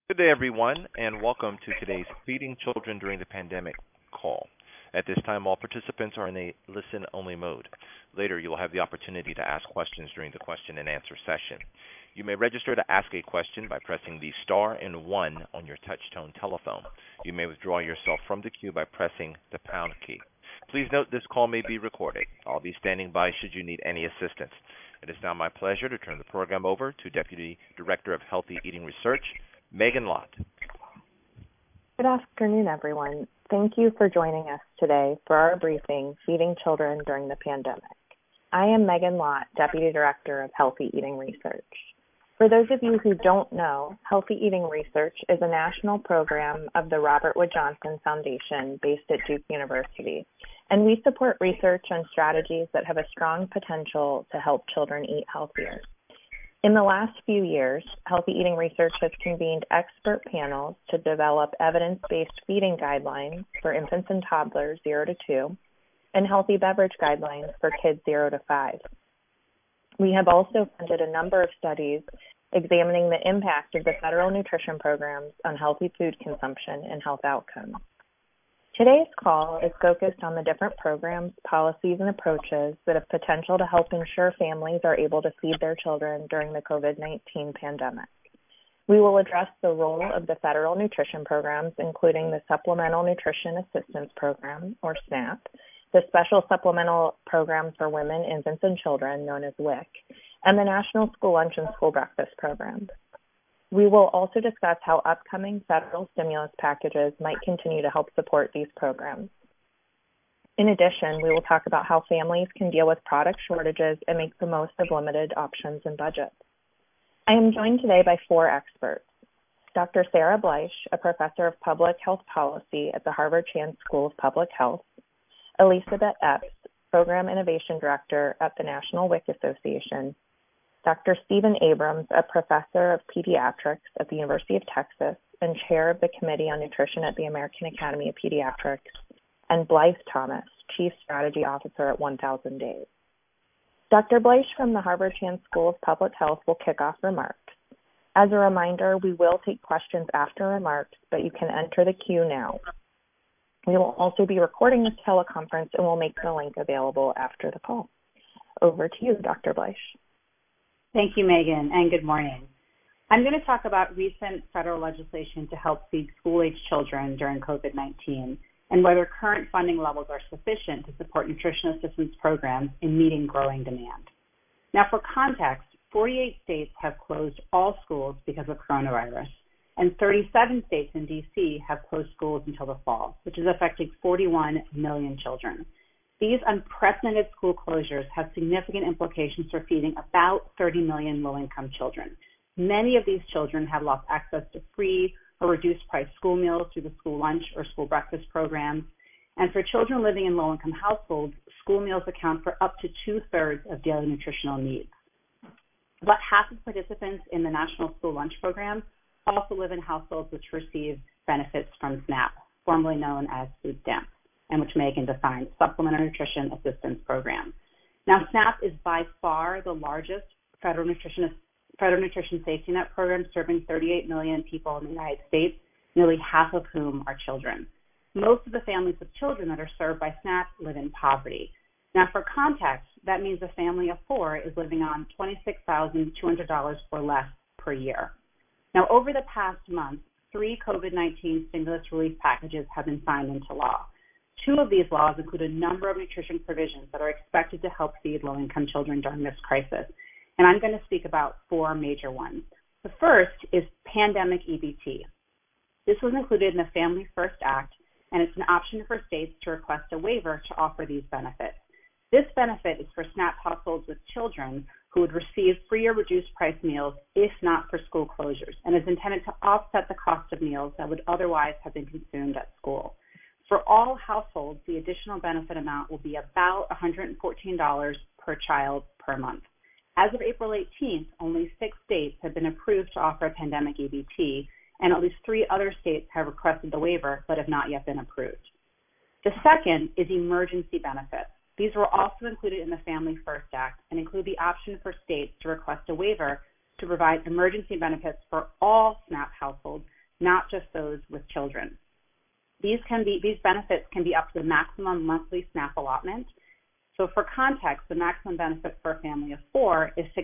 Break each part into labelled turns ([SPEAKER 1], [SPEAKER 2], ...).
[SPEAKER 1] Good day, everyone, and welcome to today's Feeding Children During the Pandemic call. At this time, all participants are in a listen-only mode. Later, you will have the opportunity to ask questions during the question and answer session. You may register to ask a question by pressing the star and 1 on your touch-tone telephone. You may withdraw yourself from the queue by pressing the pound key. Please note this call may be recorded. I'll be standing by should you need any assistance. It is now my pleasure to turn the program over to Deputy Director of Healthy Eating Research, Megan Lott.
[SPEAKER 2] Good afternoon, everyone. Thank you for joining us today for our briefing, Feeding Children During the Pandemic. I am Megan Lott, Deputy Director of Healthy Eating Research. For those of you who don't know, Healthy Eating Research is a national program of the Robert Wood Johnson Foundation based at Duke University, and we support research on strategies that have a strong potential to help children eat healthier. In the last few years, Healthy Eating Research has convened expert panels to develop evidence-based feeding guidelines for infants and toddlers 0 to 2 and healthy beverage guidelines for kids 0 to 5. We have also funded a number of studies examining the impact of the federal nutrition programs on healthy food consumption and health outcomes. Today's call is focused on the different programs, policies, and approaches that have potential to help ensure families are able to feed their children during the COVID-19 pandemic. We will address the role of the federal nutrition programs, including the Supplemental Nutrition Assistance Program, or SNAP, the Special Supplemental Program for Women, Infants, and Children, known as WIC, and the National School Lunch and School Breakfast Program. We will also discuss how upcoming federal stimulus packages might continue to help support these programs. In addition, we will talk about how families can deal with product shortages and make the most of limited options and budgets. I am joined today by 4 experts. Dr. Sarah Bleich, a professor of public health policy at the Harvard Chan School of Public Health, Elizabeth Epps, Program Innovation Director at the National WIC Association, Dr. Stephen Abrams, a professor of pediatrics at the University of Texas and chair of the Committee on Nutrition at the American Academy of Pediatrics, and Blythe Thomas, Chief Strategy Officer at 1000 Days. Dr. Bleich from the Harvard Chan School of Public Health will kick off remarks. As a reminder, we will take questions after remarks, but you can enter the queue now. We will also be recording this teleconference and will make the link available after the call. Over to you, Dr. Bleich.
[SPEAKER 3] Thank you, Megan, and good morning. I'm going to talk about recent federal legislation to help feed school-age children during COVID-19 and whether current funding levels are sufficient to support nutrition assistance programs in meeting growing demand. Now, for context, 48 states have closed all schools because of coronavirus, and 37 states in D.C. have closed schools until the fall, which is affecting 41 million children. These unprecedented school closures have significant implications for feeding about 30 million low-income children. Many of these children have lost access to free or reduced-price school meals through the school lunch or school breakfast programs. And for children living in low-income households, school meals account for up to 2/3 of daily nutritional needs. About half of participants in the National School Lunch Program also live in households which receive benefits from SNAP, formerly known as food stamps, and which Megan defined, Supplemental Nutrition Assistance Program. Now, SNAP is by far the largest federal nutrition safety net program, serving 38 million people in the United States, nearly half of whom are children. Most of the families with children that are served by SNAP live in poverty. Now, for context, that means a family of 4 is living on $26,200 or less per year. Now, over the past month, 3 COVID-19 stimulus relief packages have been signed into law. 2 of these laws include a number of nutrition provisions that are expected to help feed low-income children during this crisis. And I'm going to speak about 4 major ones. The first is pandemic EBT. This was included in the Family First Act, and it's an option for states to request a waiver to offer these benefits. This benefit is for SNAP households with children who would receive free or reduced price meals if not for school closures, and is intended to offset the cost of meals that would otherwise have been consumed at school. For all households, the additional benefit amount will be about $114 per child per month. As of April 18th, only 6 states have been approved to offer a pandemic EBT, and at least 3 other states have requested the waiver but have not yet been approved. The second is emergency benefits. These were also included in the Family First Act and include the option for states to request a waiver to provide emergency benefits for all SNAP households, not just those with children. These benefits can be up to the maximum monthly SNAP allotment. So for context, the maximum benefit for a family of 4 is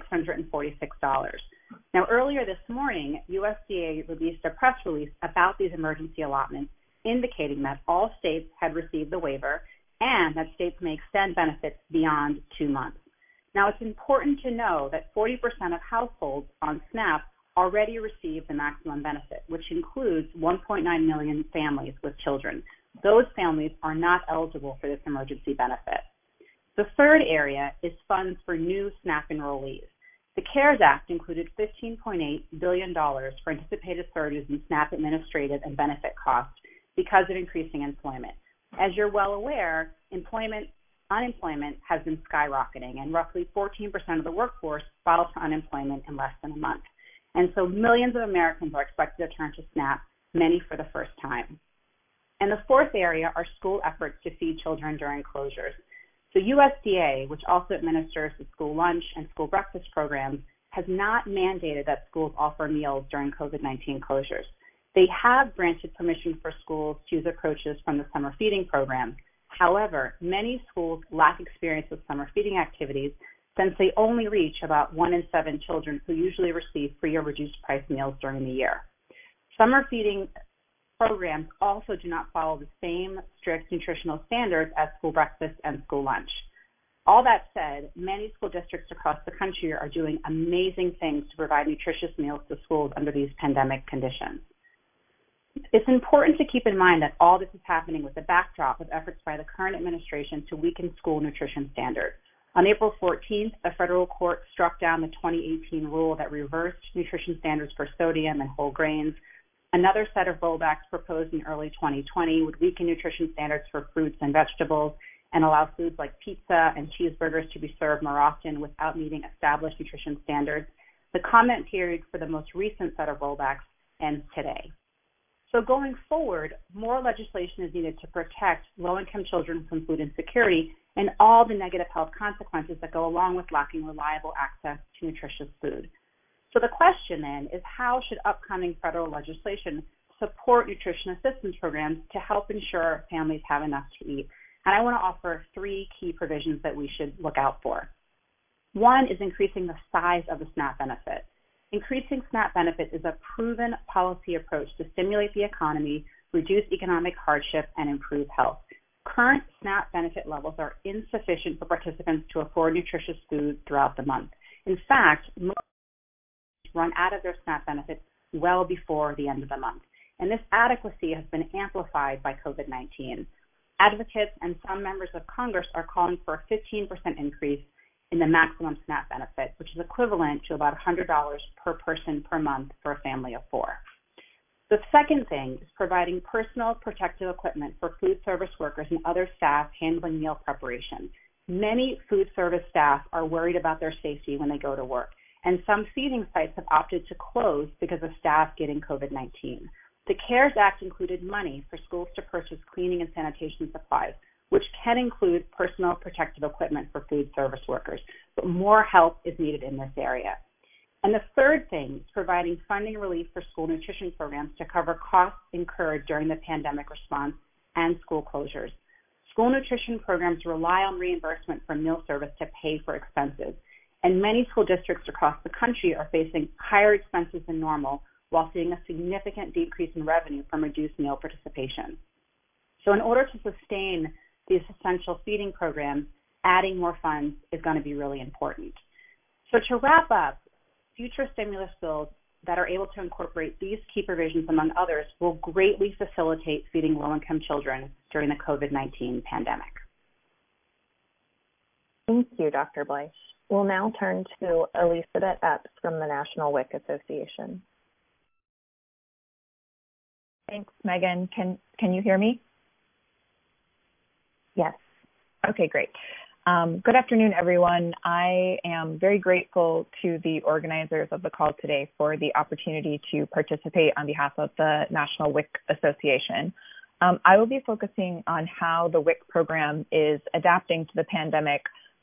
[SPEAKER 3] $646. Now, earlier this morning, USDA released a press release about these emergency allotments, indicating that all states had received the waiver and that states may extend benefits beyond 2 months. Now, it's important to know that 40% of households on SNAP already receive the maximum benefit, which includes 1.9 million families with children. Those families are not eligible for this emergency benefit. The third area is funds for new SNAP enrollees. The CARES Act included $15.8 billion for anticipated surges in SNAP administrative and benefit costs because of increasing employment. As you're well aware, unemployment has been skyrocketing, and roughly 14% of the workforce filed for unemployment in less than a month. And so millions of Americans are expected to turn to SNAP, many for the first time. And the fourth area are school efforts to feed children during closures. So USDA, which also administers the school lunch and school breakfast programs, has not mandated that schools offer meals during COVID-19 closures. They have granted permission for schools to use approaches from the summer feeding program. However, many schools lack experience with summer feeding activities since they only reach about 1 in 7 children who usually receive free or reduced price meals during the year. Summer feeding programs also do not follow the same strict nutritional standards as school breakfast and school lunch. All that said, many school districts across the country are doing amazing things to provide nutritious meals to schools under these pandemic conditions. It's important to keep in mind that all this is happening with the backdrop of efforts by the current administration to weaken school nutrition standards. On April 14th, a federal court struck down the 2018 rule that reversed nutrition standards for sodium and whole grains. Another set of rollbacks proposed in early 2020 would weaken nutrition standards for fruits and vegetables and allow foods like pizza and cheeseburgers to be served more often without meeting established nutrition standards. The comment period for the most recent set of rollbacks ends today. So going forward, more legislation is needed to protect low-income children from food insecurity and all the negative health consequences that go along with lacking reliable access to nutritious food. So the question then is, how should upcoming federal legislation support nutrition assistance programs to help ensure families have enough to eat? And I want to offer 3 key provisions that we should look out for. One is increasing the size of the SNAP benefit. Increasing SNAP benefits is a proven policy approach to stimulate the economy, reduce economic hardship, and improve health. Current SNAP benefit levels are insufficient for participants to afford nutritious food throughout the month. In fact, most run out of their SNAP benefits well before the end of the month. And this adequacy has been amplified by COVID-19. Advocates and some members of Congress are calling for a 15% increase in the maximum SNAP benefit, which is equivalent to about $100 per person per month for a family of 4. The second thing is providing personal protective equipment for food service workers and other staff handling meal preparation. Many food service staff are worried about their safety when they go to work, and some feeding sites have opted to close because of staff getting COVID-19. The CARES Act included money for schools to purchase cleaning and sanitation supplies, which can include personal protective equipment for food service workers, but more help is needed in this area. And the third thing is providing funding relief for school nutrition programs to cover costs incurred during the pandemic response and school closures. School nutrition programs rely on reimbursement from meal service to pay for expenses, and many school districts across the country are facing higher expenses than normal while seeing a significant decrease in revenue from reduced meal participation. So in order to sustain these essential feeding programs, adding more funds is going to be really important. So to wrap up, future stimulus bills that are able to incorporate these key provisions, among others, will greatly facilitate feeding low-income children during the COVID-19 pandemic.
[SPEAKER 2] Thank you, Dr. Bleich. We'll now turn to Elizabeth Epps from the National WIC Association.
[SPEAKER 4] Thanks, Megan. Can you hear me?
[SPEAKER 2] Yes.
[SPEAKER 4] Okay, great. Good afternoon, everyone. I am very grateful to the organizers of the call today for the opportunity to participate on behalf of the National WIC Association. I will be focusing on how the WIC program is adapting to the pandemic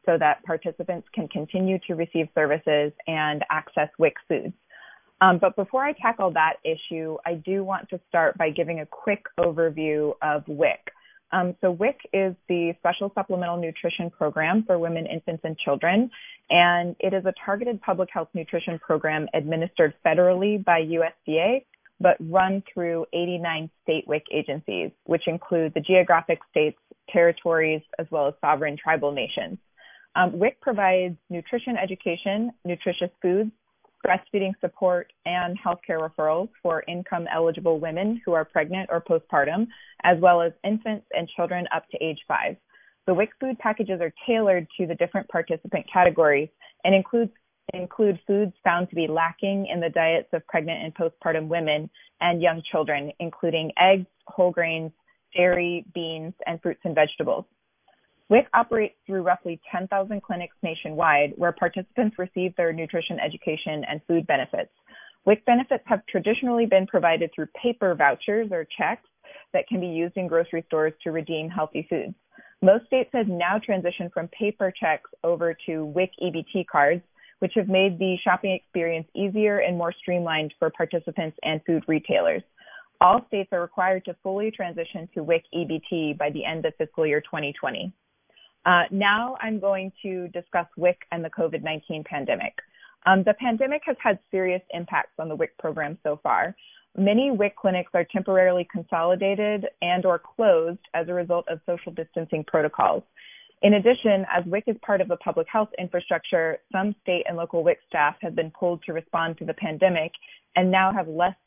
[SPEAKER 4] so that participants can continue to receive services and access WIC foods. But before I tackle that issue, I do want to start by giving a quick overview of WIC. So WIC is the Special Supplemental Nutrition Program for women, infants, and children, and it is a targeted public health nutrition program administered federally by USDA, but run through 89 state WIC agencies, which include the geographic states, territories, as well as sovereign tribal nations. WIC provides nutrition education, nutritious foods, breastfeeding support, and healthcare referrals for income-eligible women who are pregnant or postpartum, as well as infants and children up to age 5. The WIC food packages are tailored to the different participant categories and include foods found to be lacking in the diets of pregnant and postpartum women and young children, including eggs, whole grains, dairy, beans, and fruits and vegetables. WIC operates through roughly 10,000 clinics nationwide where participants receive their nutrition education and food benefits. WIC benefits have traditionally been provided through paper vouchers or checks that can be used in grocery stores to redeem healthy foods. Most states have now transitioned from paper checks over to WIC EBT cards, which have made the shopping experience easier and more streamlined for participants and food retailers. All states are required to fully transition to WIC EBT by the end of fiscal year 2020. Now I'm going to discuss WIC and the COVID-19 pandemic. The pandemic has had serious impacts on the WIC program so far. Many WIC clinics are temporarily consolidated and or closed as a result of social distancing protocols. In addition, as WIC is part of the public health infrastructure, some state and local WIC staff have been pulled to respond to the pandemic and now have less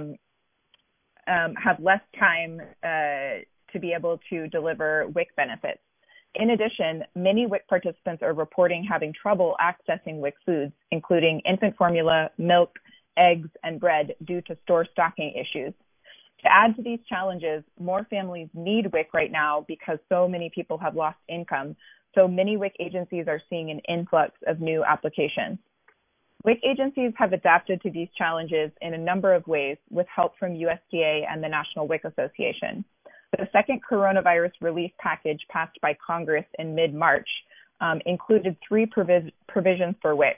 [SPEAKER 4] time to be able to deliver WIC benefits. In addition, many WIC participants are reporting having trouble accessing WIC foods, including infant formula, milk, eggs, and bread due to store stocking issues. To add to these challenges, more families need WIC right now because so many people have lost income, so many WIC agencies are seeing an influx of new applications. WIC agencies have adapted to these challenges in a number of ways with help from USDA and the National WIC Association. The second coronavirus relief package passed by Congress in mid-March included three provisions for WIC.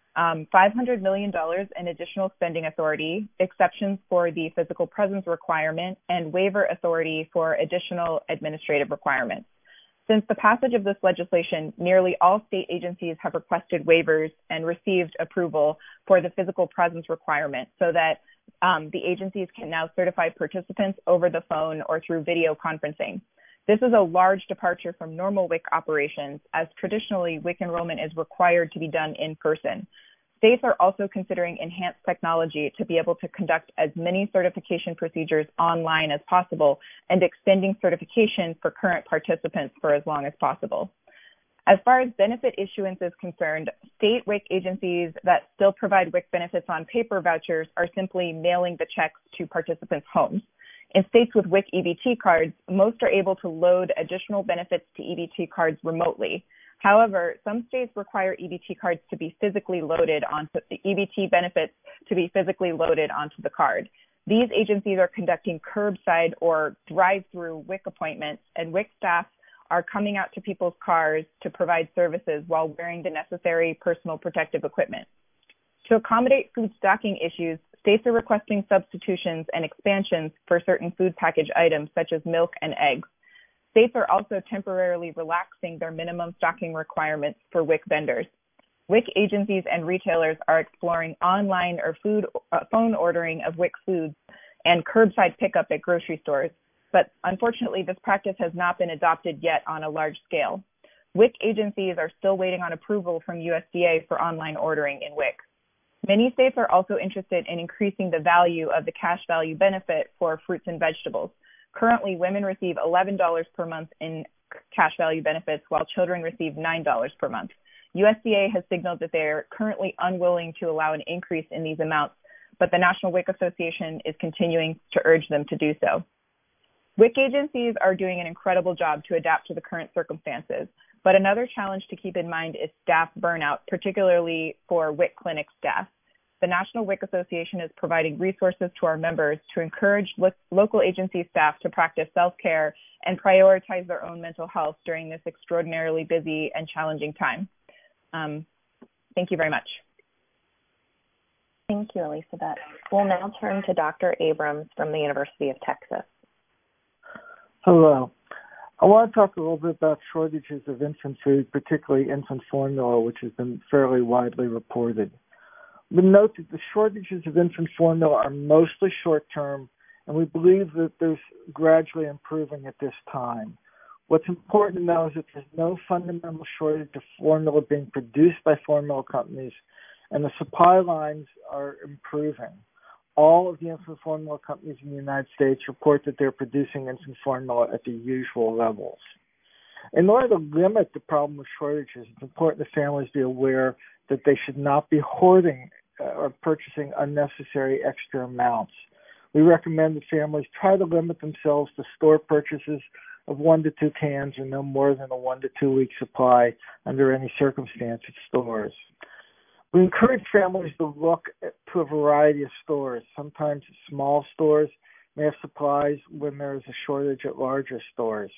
[SPEAKER 4] $500 million in additional spending authority, exceptions for the physical presence requirement, and waiver authority for additional administrative requirements. Since the passage of this legislation, nearly all state agencies have requested waivers and received approval for the physical presence requirement so that the agencies can now certify participants over the phone or through video conferencing. This is a large departure from normal WIC operations, as traditionally WIC enrollment is required to be done in person. States are also considering enhanced technology to be able to conduct as many certification procedures online as possible and extending certification for current participants for as long as possible. As far as benefit issuance is concerned, state WIC agencies that still provide WIC benefits on paper vouchers are simply mailing the checks to participants' homes. In states with WIC EBT cards, most are able to load additional benefits to EBT cards remotely. However, some states require EBT cards to be physically loaded onto the EBT benefits to be physically loaded onto the card. These agencies are conducting curbside or drive-through WIC appointments, and WIC staff are coming out to people's cars to provide services while wearing the necessary personal protective equipment. To accommodate food stocking issues, states are requesting substitutions and expansions for certain food package items such as milk and eggs. States are also temporarily relaxing their minimum stocking requirements for WIC vendors. WIC agencies and retailers are exploring online or phone ordering of WIC foods and curbside pickup at grocery stores, but unfortunately this practice has not been adopted yet on a large scale. WIC agencies are still waiting on approval from USDA for online ordering in WIC. Many states are also interested in increasing the value of the cash value benefit for fruits and vegetables. Currently, women receive $11 per month in cash value benefits, while children receive $9 per month. USDA has signaled that they are currently unwilling to allow an increase in these amounts, but the National WIC Association is continuing to urge them to do so. WIC agencies are doing an incredible job to adapt to the current circumstances, but another challenge to keep in mind is staff burnout, particularly for WIC clinic staff. the National WIC Association is providing resources to our members to encourage local agency staff to practice self-care and prioritize their own mental health during this extraordinarily busy and challenging time. Thank you very much.
[SPEAKER 2] Thank you, Elizabeth. We'll now turn to Dr. Abrams from the University of Texas.
[SPEAKER 5] Hello. I want to talk a little bit about shortages of infant food, particularly infant formula, which has been fairly widely reported. But note that the shortages of infant formula are mostly short-term, and we believe that there's gradually improving at this time. What's important to know is that there's no fundamental shortage of formula being produced by formula companies, and the supply lines are improving. All of the infant formula companies in the United States report that they're producing infant formula at the usual levels. In order to limit the problem of shortages, it's important that families be aware that they should not be hoarding or purchasing unnecessary extra amounts. We recommend that families try to limit themselves to store purchases of 1 to 2 cans or no more than a 1 to 2 week supply under any circumstance at stores. We encourage families to look to a variety of stores. Sometimes small stores may have supplies when there is a shortage at larger stores.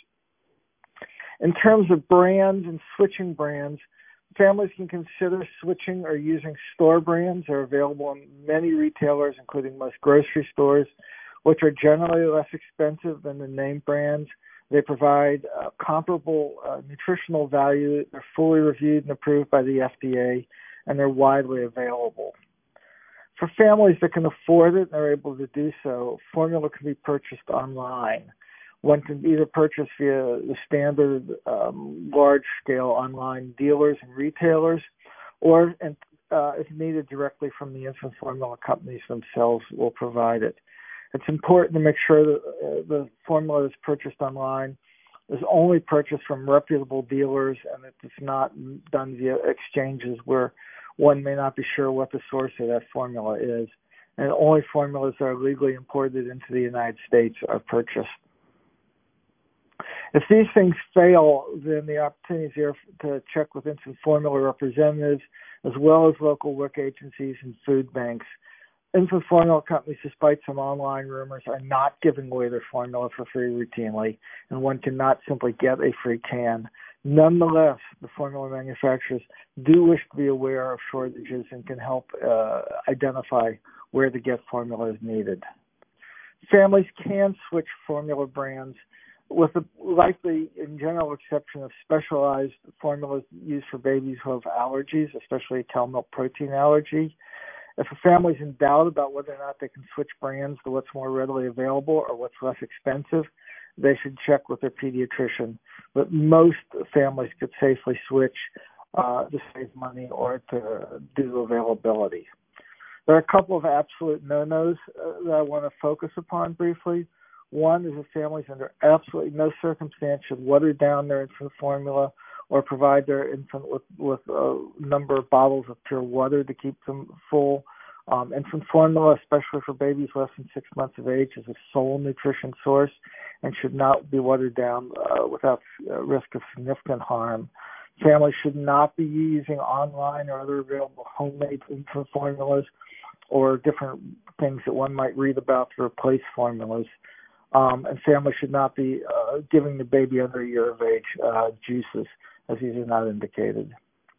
[SPEAKER 5] In terms of brands and switching brands, families can consider switching or using store brands that are available in many retailers, including most grocery stores, which are generally less expensive than the name brands. They provide comparable nutritional value. They're fully reviewed and approved by the FDA, and they're widely available. For families that can afford it and are able to do so, formula can be purchased online. One can either purchase via the standard large-scale online dealers and retailers, or if needed, directly from the infant formula companies themselves will provide it. It's important to make sure that the formula that's purchased online is only purchased from reputable dealers, and that it's not done via exchanges where one may not be sure what the source of that formula is. And only formulas that are legally imported into the United States are purchased. If these things fail, then the opportunity is there to check with infant formula representatives as well as local WIC agencies and food banks. Infant formula companies, despite some online rumors, are not giving away their formula for free routinely, and one cannot simply get a free can. Nonetheless, the formula manufacturers do wish to be aware of shortages and can help identify where to get formula is needed. Families can switch formula brands with the likely, in general, exception of specialized formulas used for babies who have allergies, especially cow milk protein allergy. If a family is in doubt about whether or not they can switch brands to what's more readily available or what's less expensive, they should check with their pediatrician. But most families could safely switch to save money or to due to availability. There are a couple of absolute no-nos that I want to focus upon briefly. One is that families under absolutely no circumstance should water down their infant formula or provide their infant with a number of bottles of pure water to keep them full. Infant formula, especially for babies less than 6 months of age, is a sole nutrition source and should not be watered down without risk of significant harm. Families should not be using online or other available homemade infant formulas or different things that one might read about to replace formulas. And families should not be giving the baby under a year of age juices, as these are not indicated.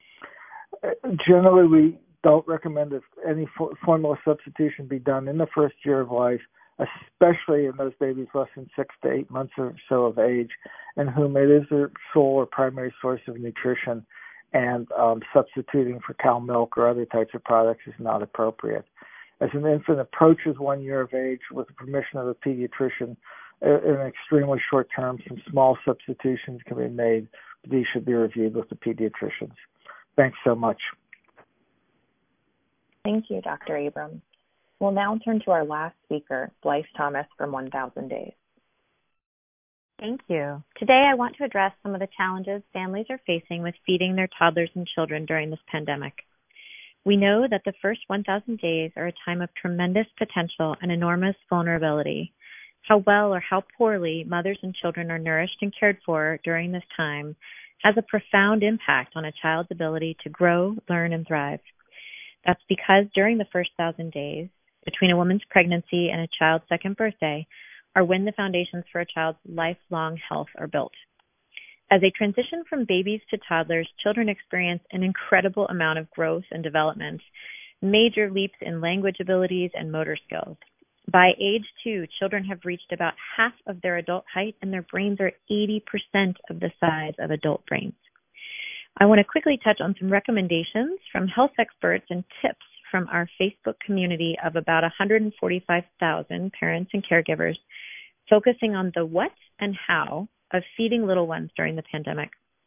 [SPEAKER 5] Generally, we don't recommend that any formula substitution be done in the first year of life, especially in those babies less than 6 to 8 months or so of age, and whom it is their sole or primary source of nutrition, and substituting for cow milk or other types of products is not appropriate. As an infant approaches 1 year of age, with the permission of the pediatrician, in an extremely short term, some small substitutions can be made. These should be reviewed with the pediatricians. Thanks so much.
[SPEAKER 2] Thank you, Dr. Abrams. We'll now turn to our last speaker, Blythe Thomas from 1000 Days.
[SPEAKER 6] Thank you. Today I want to address some of the challenges families are facing with feeding their toddlers and children during this pandemic. We know that the first 1,000 days are a time of tremendous potential and enormous vulnerability. How well or how poorly mothers and children are nourished and cared for during this time has a profound impact on a child's ability to grow, learn, and thrive. That's because during the first 1,000 days, between a woman's pregnancy and a child's second birthday, are when the foundations for a child's lifelong health are built. As they transition from babies to toddlers, children experience an incredible amount of growth and development, major leaps in language abilities and motor skills. By age 2, children have reached about half of their adult height, and their brains are 80% of the size of adult brains. I want to quickly touch on some recommendations from health experts and tips from our Facebook community of about 145,000 parents and caregivers, focusing on the what and how of feeding little ones during the pandemic.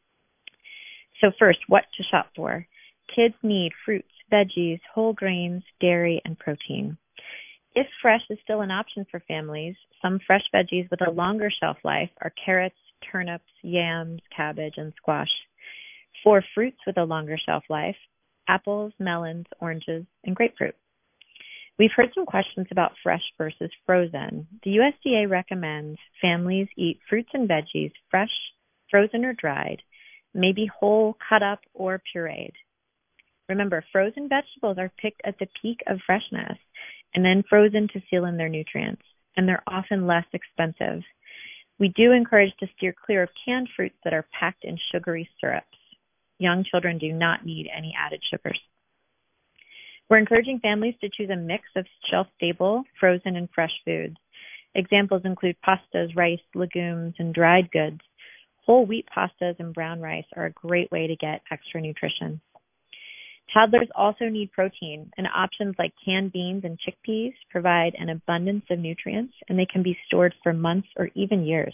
[SPEAKER 6] So first, what to shop for. Kids need fruits, veggies, whole grains, dairy, and protein. If fresh is still an option for families, some fresh veggies with a longer shelf life are carrots, turnips, yams, cabbage, and squash. For fruits with a longer shelf life, apples, melons, oranges, and grapefruit. We've heard some questions about fresh versus frozen. The USDA recommends families eat fruits and veggies fresh, frozen, or dried, maybe whole, cut up, or pureed. Remember, frozen vegetables are picked at the peak of freshness and then frozen to seal in their nutrients, and they're often less expensive. We do encourage to steer clear of canned fruits that are packed in sugary syrups. Young children do not need any added sugars. We're encouraging families to choose a mix of shelf-stable, frozen, and fresh foods. Examples include pastas, rice, legumes, and dried goods. Whole wheat pastas and brown rice are a great way to get extra nutrition. Toddlers also need protein, and options like canned beans and chickpeas provide an abundance of nutrients, and they can be stored for months or even years.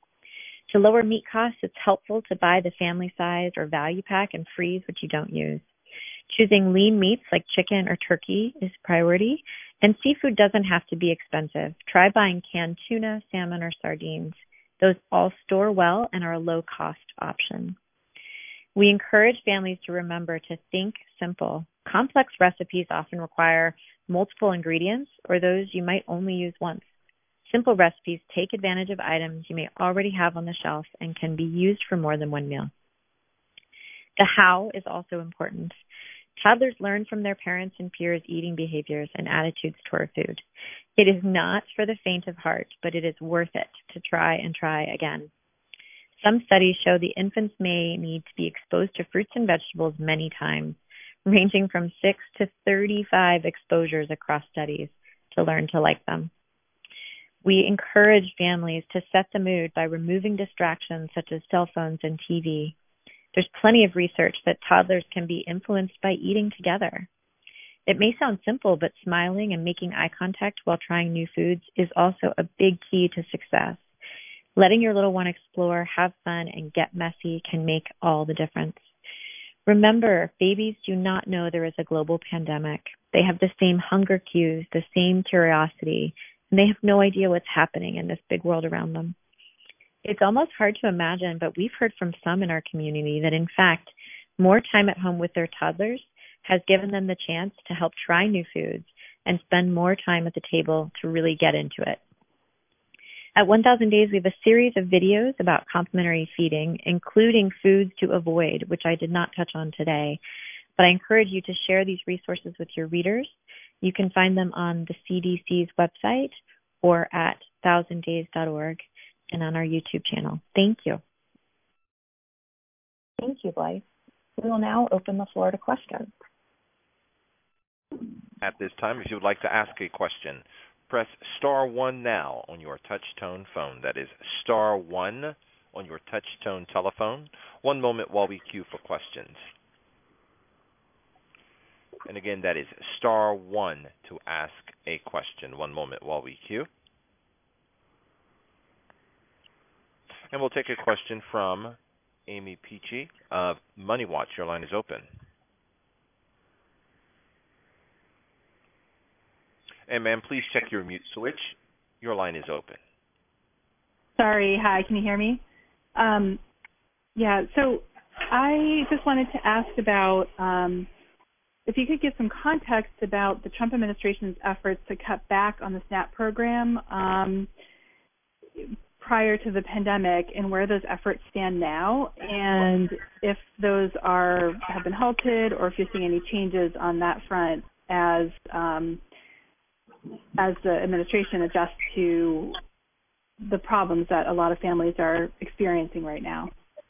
[SPEAKER 6] To lower meat costs, it's helpful to buy the family size or value pack and freeze what you don't use. Choosing lean meats like chicken or turkey is a priority, and seafood doesn't have to be expensive. Try buying canned tuna, salmon, or sardines. Those all store well and are a low-cost option. We encourage families to remember to think simple. Complex recipes often require multiple ingredients or those you might only use once. Simple recipes take advantage of items you may already have on the shelf and can be used for more than one meal. The how is also important. Toddlers learn from their parents and peers' eating behaviors and attitudes toward food. It is not for the faint of heart, but it is worth it to try and try again. Some studies show the infants may need to be exposed to fruits and vegetables many times, ranging from 6 to 35 exposures across studies to learn to like them. We encourage families to set the mood by removing distractions such as cell phones and TV. There's plenty of research that toddlers can be influenced by eating together. It may sound simple, but smiling and making eye contact while trying new foods is also a big key to success. Letting your little one explore, have fun, and get messy can make all the difference. Remember, babies do not know there is a global pandemic. They have the same hunger cues, the same curiosity, and they have no idea what's happening in this big world around them. It's almost hard to imagine, but we've heard from some in our community that, in fact, more time at home with their toddlers has given them the chance to help try new foods and spend more time at the table to really get into it. At 1,000 Days, we have a series of videos about complementary feeding, including foods to avoid, which I did not touch on today. But I encourage you to share these resources with your readers. You can find them on the CDC's website or at 1000days.org and on our YouTube channel. Thank you.
[SPEAKER 2] Thank you, Blythe. We will now open the floor to questions.
[SPEAKER 1] At this time, if you would like to ask a question, press star 1 now on your touch-tone phone. That is star 1 on your touch-tone telephone. One moment while we queue for questions. And again, that is star 1 to ask a question. One moment while we queue. And we'll take a question from Amy Peachy of Money Watch. Your line is open. And ma'am, please check your mute switch. Your line is open.
[SPEAKER 7] Sorry. Hi. Can you hear me? So I just wanted to ask about if you could give some context about the Trump administration's efforts to cut back on the SNAP program. prior to the pandemic and where those efforts stand now, and if those have been halted, or if you're seeing any changes on that front as the administration adjusts to the problems that a lot of families are experiencing right now.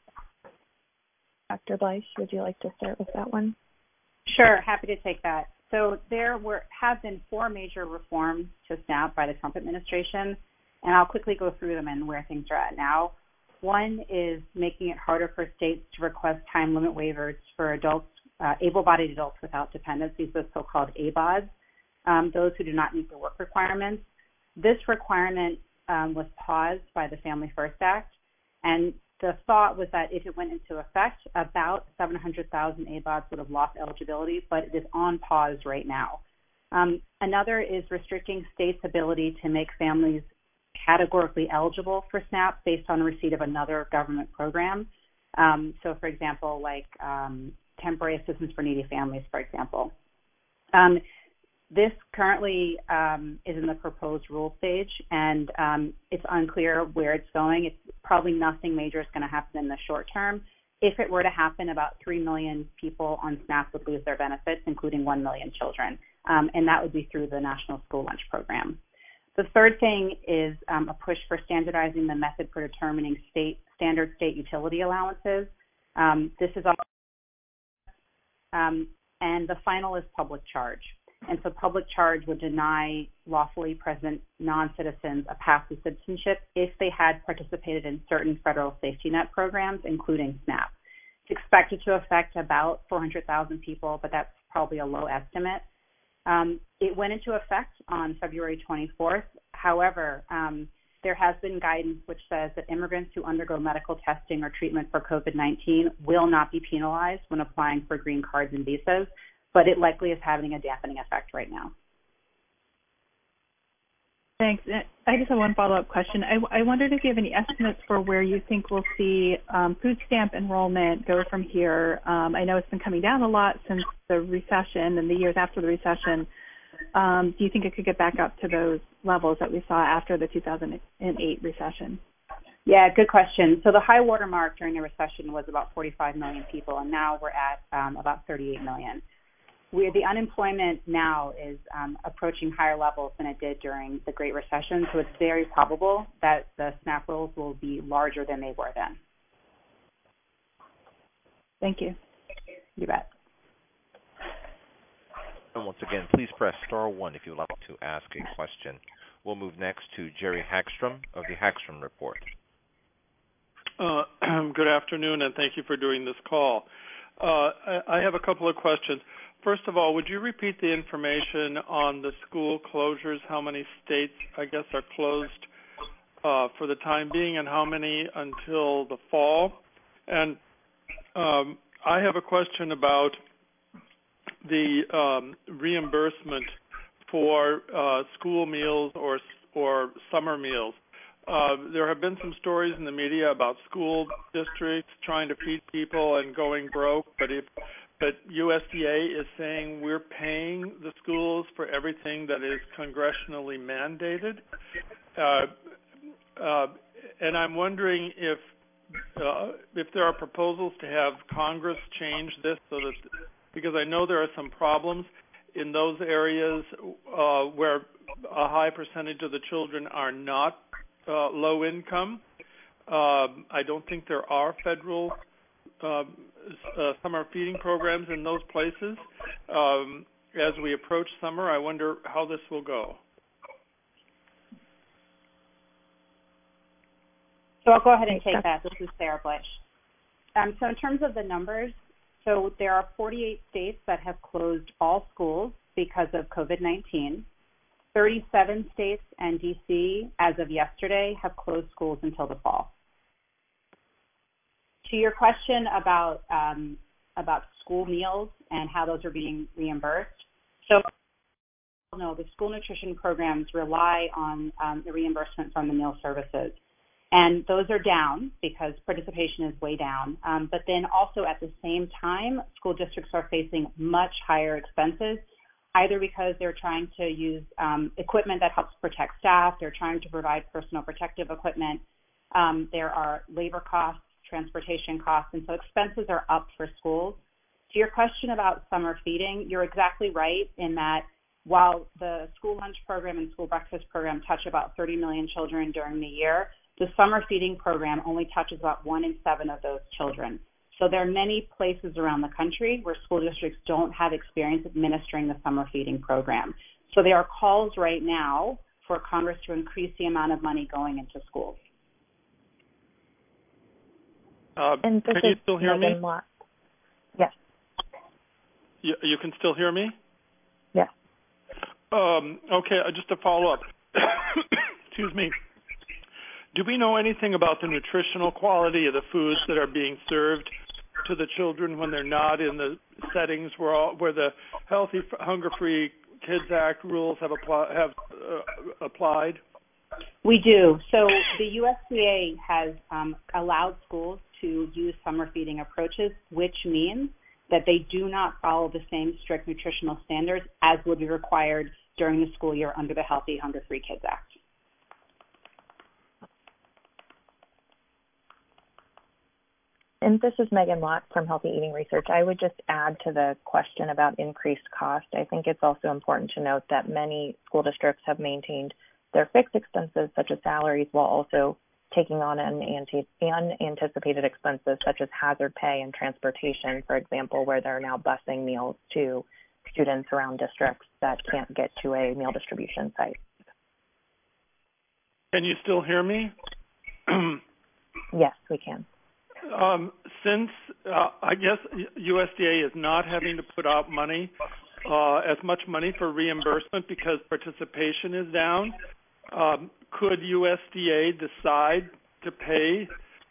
[SPEAKER 2] Dr. Bleish, would you like to start with that one?
[SPEAKER 3] Sure, happy to take that. So there have been 4 major reforms to SNAP by the Trump administration, and I'll quickly go through them and where things are at now. One is making it harder for states to request time limit waivers for adults, able-bodied adults without dependencies, those so-called ABODs, those who do not meet the work requirements. This requirement was paused by the Family First Act, and the thought was that if it went into effect, about 700,000 ABODs would have lost eligibility, but it is on pause right now. Another is restricting states' ability to make families categorically eligible for SNAP based on receipt of another government program. So, for example, like temporary assistance for needy families, for example. This currently is in the proposed rule stage, and it's unclear where it's going. It's probably nothing major is going to happen in the short term. If it were to happen, about 3 million people on SNAP would lose their benefits, including 1 million children, and that would be through the National School Lunch Program. The third thing is a push for standardizing the method for determining standard state utility allowances. This is all, and the final is public charge. And so public charge would deny lawfully present non-citizens a path to citizenship if they had participated in certain federal safety net programs, including SNAP. It's expected to affect about 400,000 people, but that's probably a low estimate. It went into effect on February 24th. However, there has been guidance which says that immigrants who undergo medical testing or treatment for COVID-19 will not be penalized when applying for green cards and visas, but it likely is having a dampening effect right now.
[SPEAKER 7] Thanks. I just have one follow-up question. I wondered if you have any estimates for where you think we'll see food stamp enrollment go from here. I know it's been coming down a lot since the recession and the years after the recession. Do you think it could get back up to those levels that we saw after the 2008 recession?
[SPEAKER 3] Yeah, good question. So the high water mark during the recession was about 45 million people, and now we're at about 38 million. The unemployment now is approaching higher levels than it did during the Great Recession, so it's very probable that the SNAP rolls will be larger than they were then.
[SPEAKER 7] Thank you.
[SPEAKER 3] You bet.
[SPEAKER 1] And once again, please press star 1 if you would like to ask a question. We'll move next to Jerry Hagstrom of the Hagstrom Report.
[SPEAKER 8] Good afternoon, and thank you for doing this call. I have a couple of questions. First of all, would you repeat the information on the school closures? How many states, I guess, are closed for the time being, and how many until the fall? And I have a question about the reimbursement for school meals or summer meals. There have been some stories in the media about school districts trying to feed people and going broke, but USDA is saying we're paying the schools for everything that is congressionally mandated. And I'm wondering if there are proposals to have Congress change this so that, because I know there are some problems in those areas where a high percentage of the children are not low income. I don't think there are federal summer feeding programs in those places. As we approach summer, I wonder how this will go.
[SPEAKER 3] So I'll go ahead and take that. This is Sarah Bleish. So in terms of the numbers, so there are 48 states that have closed all schools because of COVID-19. 37 states and D.C., as of yesterday, have closed schools until the fall. To your question about school meals and how those are being reimbursed, so no, the school nutrition programs rely on the reimbursement from the meal services, and those are down because participation is way down. But then also at the same time, school districts are facing much higher expenses, either because they're trying to use equipment that helps protect staff, they're trying to provide personal protective equipment, There are labor costs, transportation costs, and so expenses are up for schools. To your question about summer feeding, you're exactly right in that while the school lunch program and school breakfast program touch about 30 million children during the year, the summer feeding program only touches about 1 in 7 of those children. So there are many places around the country where school districts don't have experience administering the summer feeding program. So there are calls right now for Congress to increase the amount of money going into schools.
[SPEAKER 2] And
[SPEAKER 8] can you still hear me?
[SPEAKER 2] Yes.
[SPEAKER 8] You can still hear me?
[SPEAKER 2] Yes.
[SPEAKER 8] Okay, just to follow up. Excuse me. Do we know anything about the nutritional quality of the foods that are being served to the children when they're not in the settings where the Healthy Hunger Free Kids Act rules have applied?
[SPEAKER 3] We do. So the USDA has allowed schools to use summer feeding approaches, which means that they do not follow the same strict nutritional standards as would be required during the school year under the Healthy Hunger Free Kids Act.
[SPEAKER 2] And this is Megan Lott from Healthy Eating Research. I would just add to the question about increased cost. I think it's also important to note that many school districts have maintained their fixed expenses, such as salaries, while also taking on unanticipated expenses, such as hazard pay and transportation, for example, where they're now busing meals to students around districts that can't get to a meal distribution site.
[SPEAKER 8] Can you still hear me?
[SPEAKER 2] Yes, we can.
[SPEAKER 8] Since I guess USDA is not having to put out money, as much money for reimbursement because participation is down, could USDA decide to pay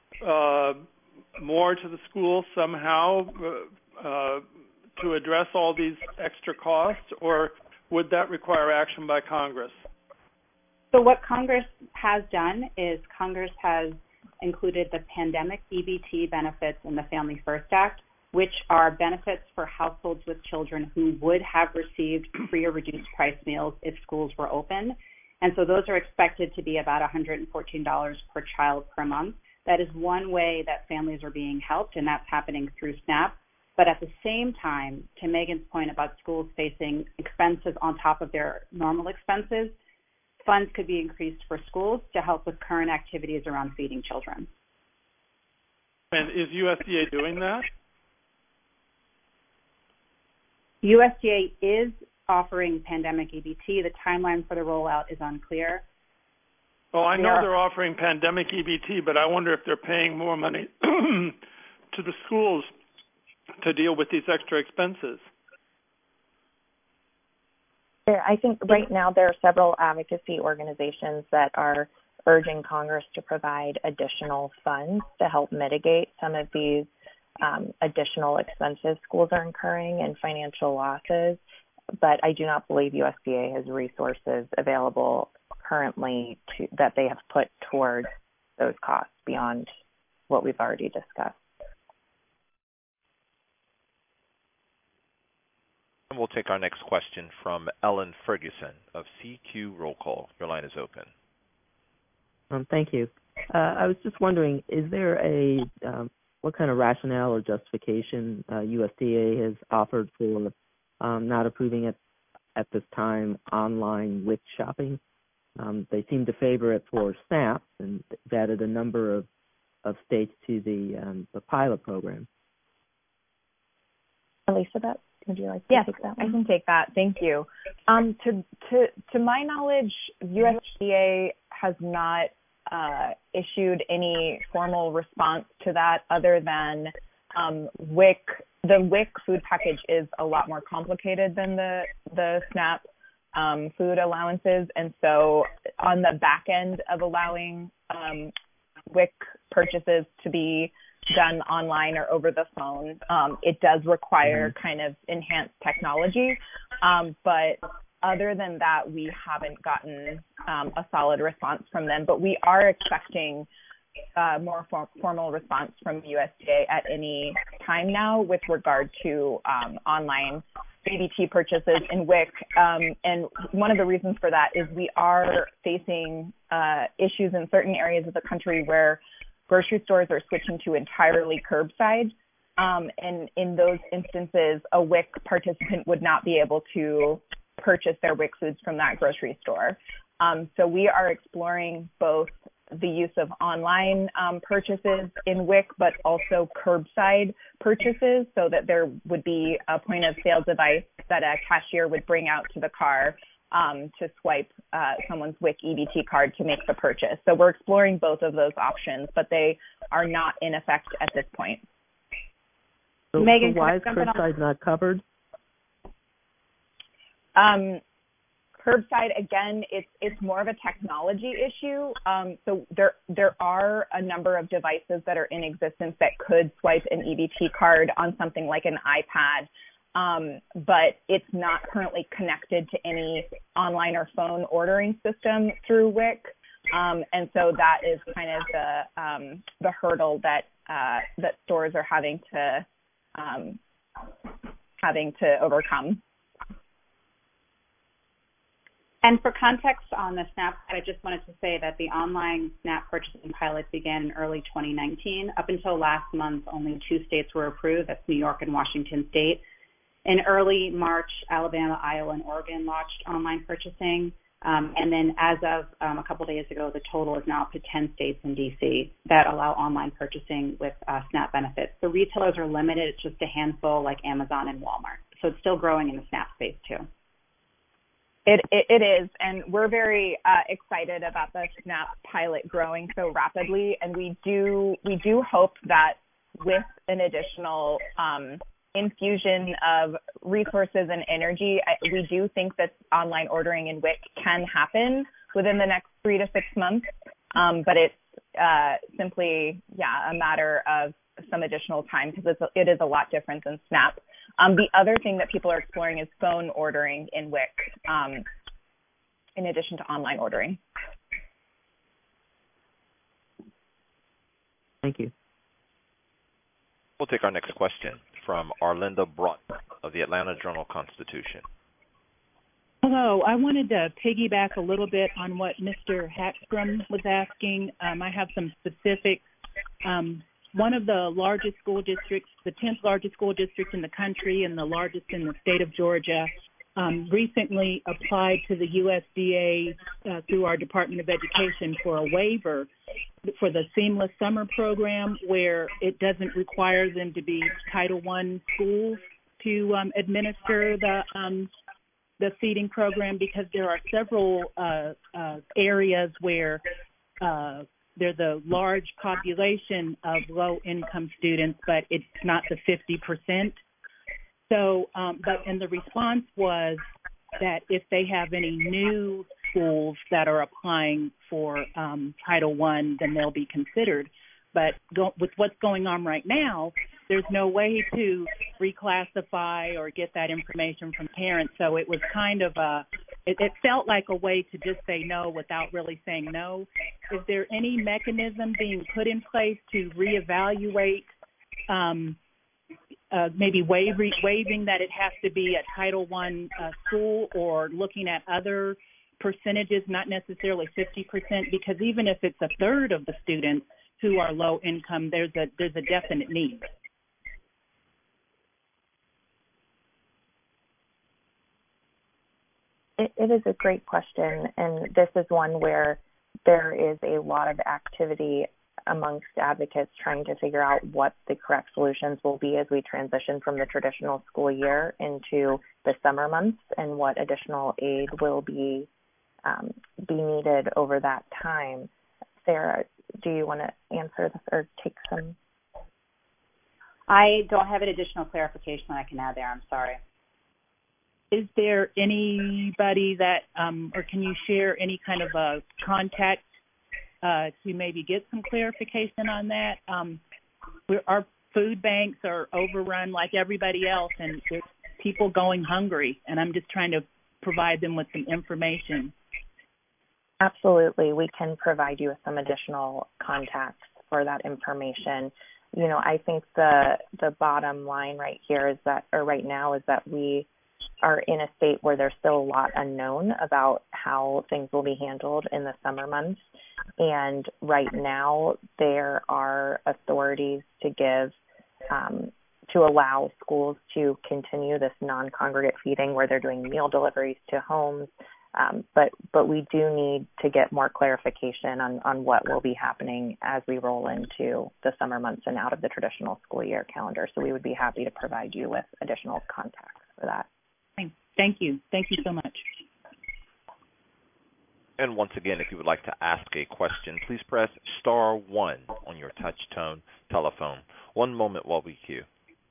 [SPEAKER 8] more to the schools somehow to address all these extra costs, or would that require action by Congress?
[SPEAKER 3] So what Congress has done is Congress has included the pandemic EBT benefits in the Family First Act, which are benefits for households with children who would have received free or reduced price meals if schools were open. And so those are expected to be about $114 per child per month. That is one way that families are being helped, and that's happening through SNAP. But at the same time, to Megan's point about schools facing expenses on top of their normal expenses, funds could be increased for schools to help with current activities around feeding children.
[SPEAKER 8] And is USDA doing that?
[SPEAKER 3] USDA is offering pandemic EBT. The timeline for the rollout is unclear.
[SPEAKER 8] Oh, I know they're offering pandemic EBT, but I wonder if they're paying more money to the schools to deal with these extra expenses.
[SPEAKER 2] I think right now there are several advocacy organizations that are urging Congress to provide additional funds to help mitigate some of these additional expenses schools are incurring and financial losses. But I do not believe USDA has resources available currently that they have put towards those costs beyond what we've already discussed.
[SPEAKER 1] And we'll take our next question from Ellen Ferguson of CQ Roll Call. Your line is open.
[SPEAKER 9] Thank you. I was just wondering, is there what kind of rationale or justification USDA has offered for not approving it at this time online WIC shopping? They seem to favor it for SNAP, and they've added a number of states to the pilot program.
[SPEAKER 2] Elizabeth, would you like to take that one?
[SPEAKER 4] I can take that. Thank you. To my knowledge, USDA has not issued any formal response to that other than WIC. The WIC food package is a lot more complicated than the SNAP food allowances, and so on the back end of allowing WIC purchases to be done online or over the phone, it does require kind of enhanced technology. But other than that, we haven't gotten a solid response from them. But we are expecting more formal response from USDA at any time now with regard to online EBT purchases in WIC. And one of the reasons for that is we are facing issues in certain areas of the country where grocery stores are switching to entirely curbside. And in those instances, a WIC participant would not be able to purchase their WIC foods from that grocery store. So we are exploring both the use of online purchases in WIC, but also curbside purchases, so that there would be a point of sale device that a cashier would bring out to the car to swipe someone's WIC EBT card to make the purchase. So we're exploring both of those options, but they are not in effect at this point.
[SPEAKER 9] So,
[SPEAKER 3] Megan,
[SPEAKER 9] so why is curbside not covered?
[SPEAKER 4] Curbside, again, it's more of a technology issue. So there are a number of devices that are in existence that could swipe an EBT card on something like an iPad, but it's not currently connected to any online or phone ordering system through WIC. And so that is kind of the hurdle that stores are having to overcome.
[SPEAKER 3] And for context on the SNAP, I just wanted to say that the online SNAP purchasing pilot began in early 2019. Up until last month, only 2 states were approved. That's New York and Washington State. In early March, Alabama, Iowa, and Oregon launched online purchasing. And then as of a couple days ago, the total is now up to 10 states in D.C. that allow online purchasing with SNAP benefits. The retailers are limited. It's just a handful like Amazon and Walmart. So it's still growing in the SNAP space too.
[SPEAKER 4] It is, and we're very excited about the SNAP pilot growing so rapidly. And we do hope that with an additional infusion of resources and energy, we do think that online ordering in WIC can happen within the next 3 to 6 months. But it's simply, a matter of some additional time because it is a lot different than SNAP. The other thing that people are exploring is phone ordering in WIC, in addition to online ordering.
[SPEAKER 9] Thank you.
[SPEAKER 1] We'll take our next question from Arlinda Broughton of the Atlanta Journal-Constitution.
[SPEAKER 10] Hello. I wanted to piggyback a little bit on what Mr. Hackstrom was asking. I have some specifics. One of the largest school districts, the 10th largest school district in the country and the largest in the state of Georgia, recently applied to the USDA through our Department of Education for a waiver for the Seamless Summer Program, where it doesn't require them to be Title I schools to administer the feeding program, because there are several areas where there's a large population of low-income students, but it's not the 50%. So, and the response was that if they have any new schools that are applying for Title I, then they'll be considered. But with what's going on right now, there's no way to reclassify or get that information from parents. So it was kind of it felt like a way to just say no without really saying no. Is there any mechanism being put in place to reevaluate, maybe waiving that it has to be a Title I school, or looking at other percentages, not necessarily 50%, because even if it's a third of the students who are low income, there's a definite need.
[SPEAKER 2] It is a great question, and this is one where there is a lot of activity amongst advocates trying to figure out what the correct solutions will be as we transition from the traditional school year into the summer months, and what additional aid will be needed over that time. Sarah, do you want to answer this or take some?
[SPEAKER 3] I don't have an additional clarification that I can add there. I'm sorry.
[SPEAKER 10] Is there anybody that, or can you share any kind of a contact to maybe get some clarification on that? Our food banks are overrun like everybody else, and there's people going hungry, and I'm just trying to provide them with some information.
[SPEAKER 2] Absolutely. We can provide you with some additional contacts for that information. You know, I think the bottom line right here is that, or right now, is that we are in a state where there's still a lot unknown about how things will be handled in the summer months. And right now, there are authorities to give to allow schools to continue this non-congregate feeding where they're doing meal deliveries to homes. But we do need to get more clarification on what will be happening as we roll into the summer months and out of the traditional school year calendar. So we would be happy to provide you with additional context for that.
[SPEAKER 10] Thank you. Thank you so much.
[SPEAKER 1] And once again, if you would like to ask a question, please press star 1 on your touch-tone telephone. One moment while we queue.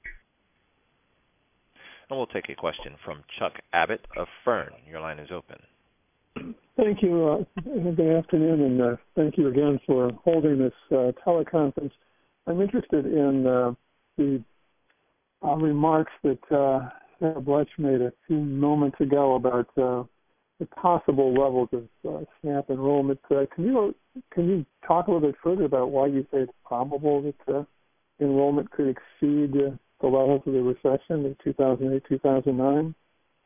[SPEAKER 1] And we'll take a question from Chuck Abbott of Fern. Your line is open.
[SPEAKER 11] Thank you. Good afternoon, and thank you again for holding this teleconference. I'm interested in the remarks that Sarah Bletch made a few moments ago about the possible levels of SNAP enrollment. Can you talk a little bit further about why you say it's probable that enrollment could exceed the levels of the recession in 2008-2009?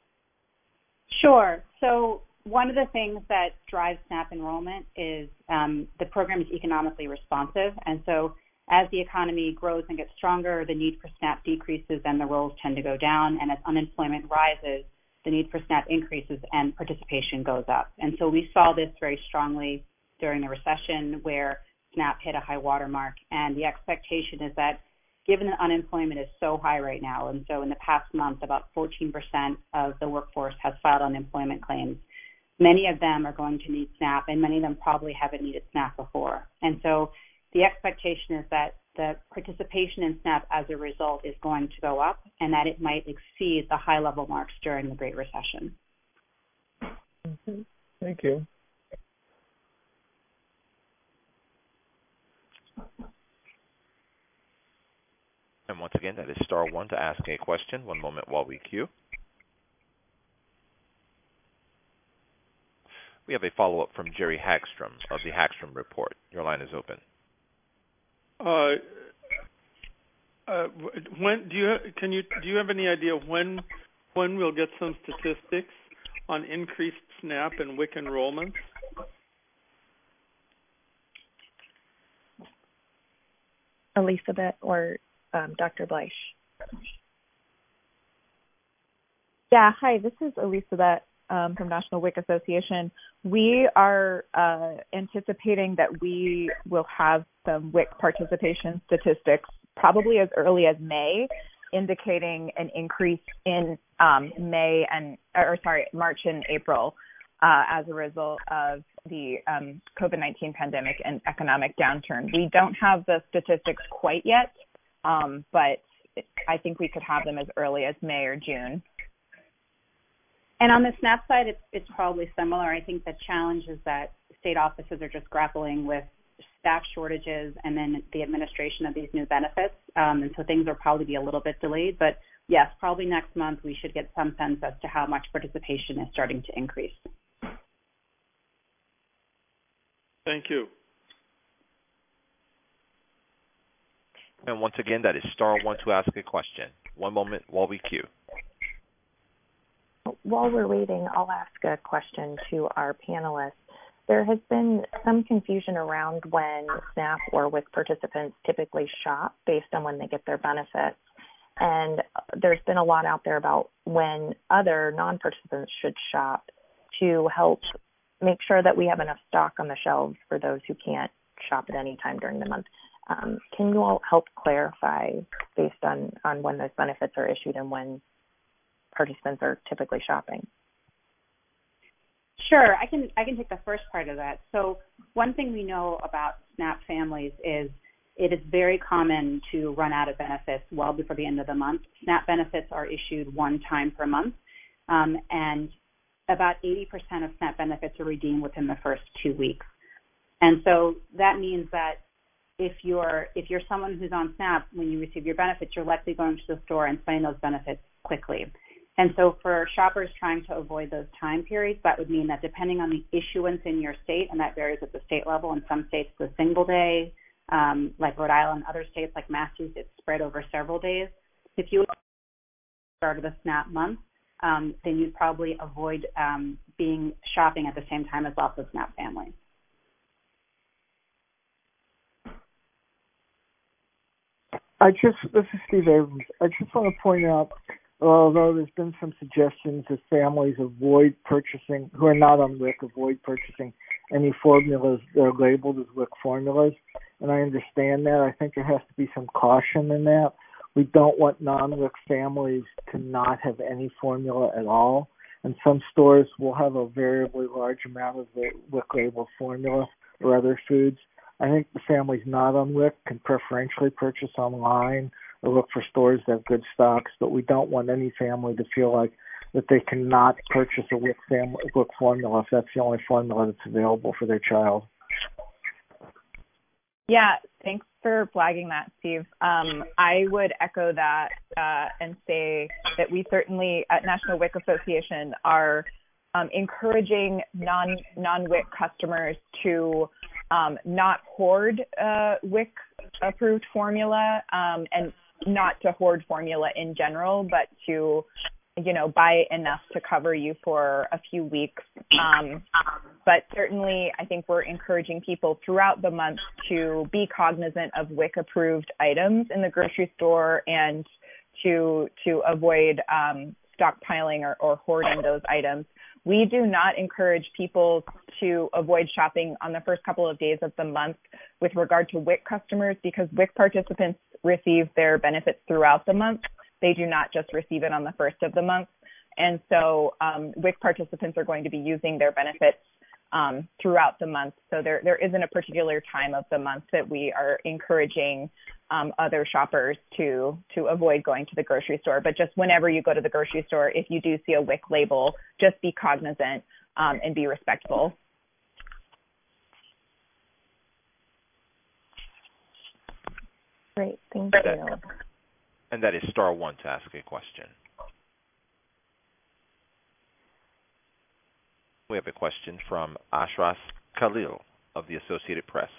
[SPEAKER 3] Sure. So one of the things that drives SNAP enrollment is the program is economically responsive. And so as the economy grows and gets stronger, the need for SNAP decreases and the rolls tend to go down. And as unemployment rises, the need for SNAP increases and participation goes up. And so we saw this very strongly during the recession where SNAP hit a high water mark. And the expectation is that given that unemployment is so high right now, and so in the past month, about 14% of the workforce has filed unemployment claims, many of them are going to need SNAP, and many of them probably haven't needed SNAP before. And so the expectation is that the participation in SNAP as a result is going to go up and that it might exceed the high level marks during the Great Recession.
[SPEAKER 11] Mm-hmm. Thank you.
[SPEAKER 1] And once again, that is star 1 to ask a question. One moment while we queue. We have a follow-up from Jerry Hagstrom of the Hagstrom Report. Your line is open.
[SPEAKER 8] When do you have any idea when we'll get some statistics on increased SNAP and WIC enrollments?
[SPEAKER 2] Elizabeth or Dr. Bleish?
[SPEAKER 4] Yeah, hi, this is Elizabeth from National WIC Association. We are anticipating that we will have some WIC participation statistics probably as early as May, indicating an increase in March and April as a result of the COVID-19 pandemic and economic downturn. We don't have the statistics quite yet, but I think we could have them as early as May or June.
[SPEAKER 3] And on the SNAP side, it's probably similar. I think the challenge is that state offices are just grappling with staff shortages and then the administration of these new benefits. And so things will probably be a little bit delayed. But yes, probably next month we should get some sense as to how much participation is starting to increase.
[SPEAKER 8] Thank you.
[SPEAKER 1] And once again, that is star 1 to ask a question. One moment while we queue.
[SPEAKER 2] While we're waiting, I'll ask a question to our panelists. There has been some confusion around when SNAP or WIC participants typically shop based on when they get their benefits. And there's been a lot out there about when other non-participants should shop to help make sure that we have enough stock on the shelves for those who can't shop at any time during the month. Can you all help clarify based on when those benefits are issued and when participants are typically shopping?
[SPEAKER 3] Sure, I can take the first part of that. So one thing we know about SNAP families is it is very common to run out of benefits well before the end of the month. SNAP benefits are issued one time per month, and about 80% of SNAP benefits are redeemed within the first 2 weeks. And so that means that if you're someone who's on SNAP, when you receive your benefits, you're likely going to the store and spending those benefits quickly. And so for shoppers trying to avoid those time periods, that would mean that depending on the issuance in your state, and that varies at the state level, in some states it's a single day, like Rhode Island, other states like Massachusetts, it's spread over several days. If you start of the SNAP month, then you'd probably avoid being shopping at the same time as lots of SNAP families.
[SPEAKER 5] This is Steve Abrams. I just want to point out, although there's been some suggestions that families avoid purchasing, who are not on WIC, avoid purchasing any formulas that are labeled as WIC formulas, and I understand that. I think there has to be some caution in that. We don't want non-WIC families to not have any formula at all, and some stores will have a variably large amount of the WIC labeled formula or other foods. I think the families not on WIC can preferentially purchase online or look for stores that have good stocks, but we don't want any family to feel like that they cannot purchase a WIC formula if that's the only formula that's available for their child.
[SPEAKER 4] Yeah, thanks for flagging that, Steve. I would echo that and say that we certainly at National WIC Association are encouraging non-WIC customers to not hoard WIC approved formula and not to hoard formula in general, but to, buy enough to cover you for a few weeks. But certainly I think we're encouraging people throughout the month to be cognizant of WIC approved items in the grocery store and to avoid stockpiling or hoarding those items. We do not encourage people to avoid shopping on the first couple of days of the month with regard to WIC customers because WIC participants receive their benefits throughout the month. They do not just receive it on the first of the month. And so WIC participants are going to be using their benefits throughout the month. So there isn't a particular time of the month that we are encouraging other shoppers to avoid going to the grocery store. But just whenever you go to the grocery store, if you do see a WIC label, just be cognizant and be respectful.
[SPEAKER 2] Great, thank you.
[SPEAKER 1] And that is star one to ask a question. We have a question from Ashraf Khalil of the Associated Press.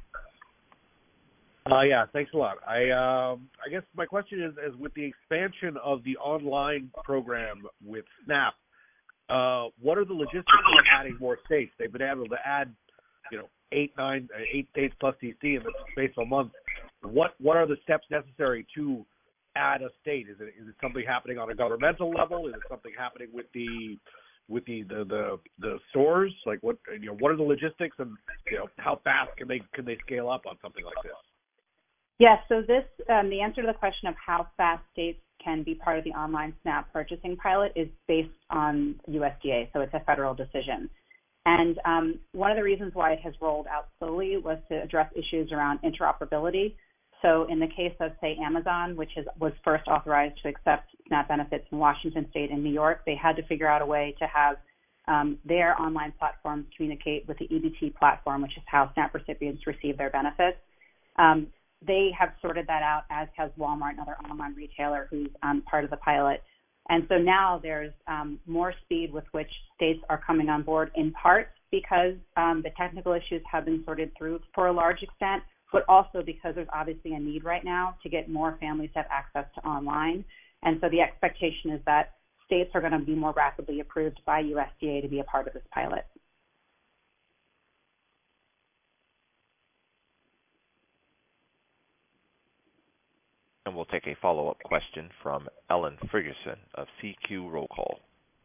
[SPEAKER 12] Yeah, thanks a lot. I guess my question is with the expansion of the online program with SNAP, what are the logistics of adding more states? They've been able to add, 8 states plus DC in the space of a month. What are the steps necessary to add a state? Is it something happening on a governmental level? Is it something happening with the stores? Like what are the logistics and how fast can they scale up on something like this?
[SPEAKER 3] Yes, so this the answer to the question of how fast states can be part of the online SNAP purchasing pilot is based on USDA, so it's a federal decision. And one of the reasons why it has rolled out slowly was to address issues around interoperability. So in the case of, say, Amazon, which was first authorized to accept SNAP benefits in Washington State and New York, they had to figure out a way to have their online platforms communicate with the EBT platform, which is how SNAP recipients receive their benefits. They have sorted that out, as has Walmart, another online retailer who's part of the pilot. And so now there's more speed with which states are coming on board, in part because the technical issues have been sorted through for a large extent, but also because there's obviously a need right now to get more families to have access to online. And so the expectation is that states are going to be more rapidly approved by USDA to be a part of this pilot.
[SPEAKER 1] And we'll take a follow-up question from Ellen Ferguson of CQ Roll Call.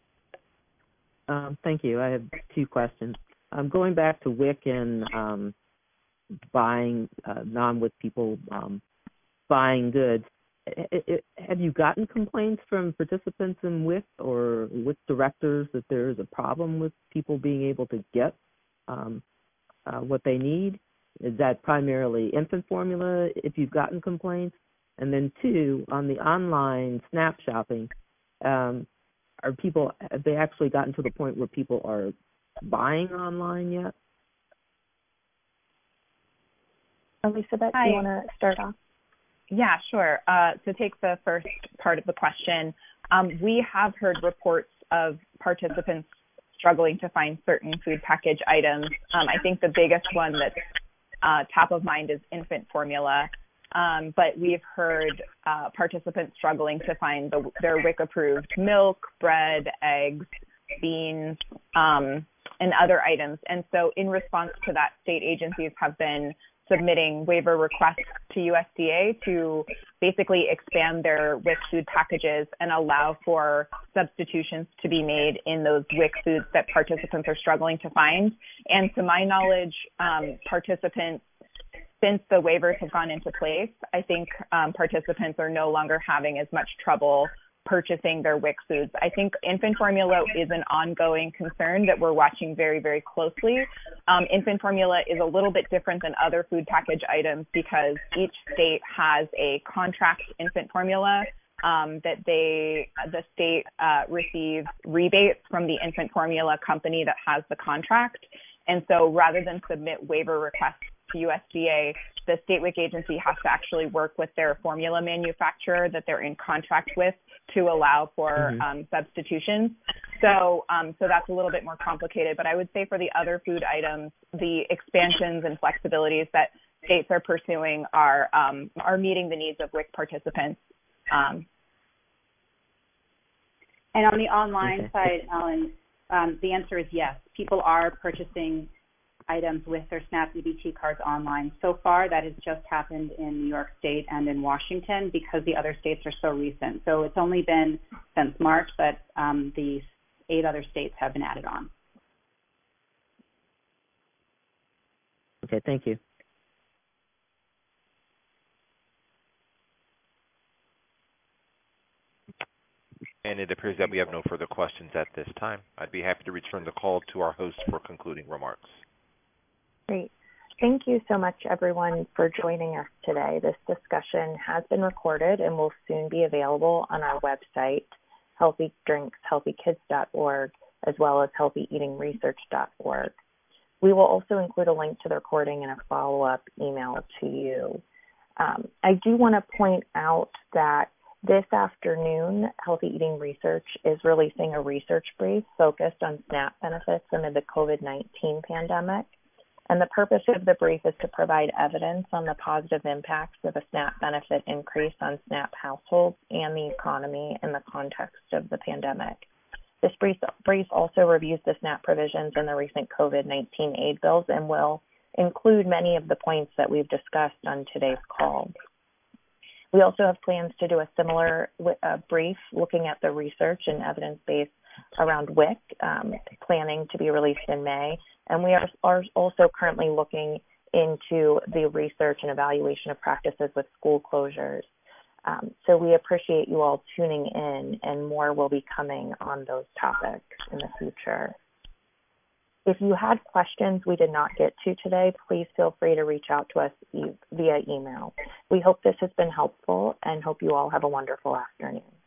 [SPEAKER 9] Thank you. I have two questions. Going back to WIC and buying non-WIC people buying goods, have you gotten complaints from participants in WIC or WIC directors that there is a problem with people being able to get what they need? Is that primarily infant formula, if you've gotten complaints? And then two, on the online SNAP shopping, have they actually gotten to the point where people are buying online yet?
[SPEAKER 2] Elizabeth, do you want to start off?
[SPEAKER 4] Yeah, sure. To take the first part of the question, we have heard reports of participants struggling to find certain food package items. I think the biggest one that's top of mind is infant formula. but we've heard participants struggling to find their WIC-approved milk, bread, eggs, beans, and other items. And so in response to that, state agencies have been submitting waiver requests to USDA to basically expand their WIC food packages and allow for substitutions to be made in those WIC foods that participants are struggling to find. And to my knowledge, participants, since the waivers have gone into place, I think participants are no longer having as much trouble purchasing their WIC foods. I think infant formula is an ongoing concern that we're watching very, very closely. Infant formula is a little bit different than other food package items because each state has a contract infant formula that the state receives rebates from the infant formula company that has the contract. And so rather than submit waiver requests to USDA, the state WIC agency has to actually work with their formula manufacturer that they're in contract with to allow for substitutions. So that's a little bit more complicated. But I would say for the other food items, the expansions and flexibilities that states are pursuing are meeting the needs of WIC participants.
[SPEAKER 3] And on the online side, Alan, the answer is yes. People are purchasing items with their SNAP EBT cards online. So far, that has just happened in New York State and in Washington because the other states are so recent. So it's only been since March that the 8 other states have been added on.
[SPEAKER 9] Okay, thank you.
[SPEAKER 1] And it appears that we have no further questions at this time. I'd be happy to return the call to our host for concluding remarks.
[SPEAKER 2] Great. Thank you so much, everyone, for joining us today. This discussion has been recorded and will soon be available on our website, healthydrinkshealthykids.org, as well as healthyeatingresearch.org. We will also include a link to the recording in a follow-up email to you. I do want to point out that this afternoon, Healthy Eating Research is releasing a research brief focused on SNAP benefits amid the COVID-19 pandemic. And the purpose of the brief is to provide evidence on the positive impacts of a SNAP benefit increase on SNAP households and the economy in the context of the pandemic. This brief also reviews the SNAP provisions in the recent COVID-19 aid bills and will include many of the points that we've discussed on today's call. We also have plans to do a similar brief looking at the research and evidence base around WIC, planning to be released in May. And we are also currently looking into the research and evaluation of practices with school closures. So we appreciate you all tuning in, and more will be coming on those topics in the future. If you had questions we did not get to today, please feel free to reach out to us via email. We hope this has been helpful and hope you all have a wonderful afternoon.